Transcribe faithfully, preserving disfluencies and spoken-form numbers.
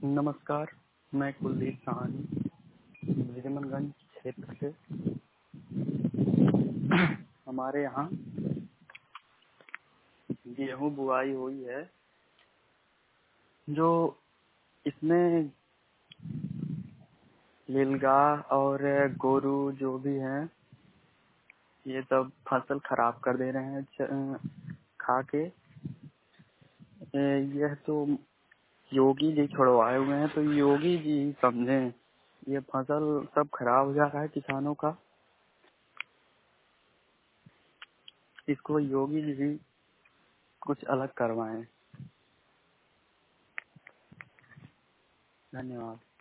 नमस्कार, मैं कुलदीप साहनी विजयमनगंज क्षेत्र से। हमारे यहाँ गेहूं बुआई हुई है, जो इसमें लीलगा और गोरू जो भी हैं ये सब फसल खराब कर दे रहे हैं खा के। यह तो योगी जी छुड़वाए हुए हैं, तो योगी जी समझें, ये फसल सब खराब हो जा रहा है किसानों का। इसको योगी जी कुछ अलग करवाएं। धन्यवाद।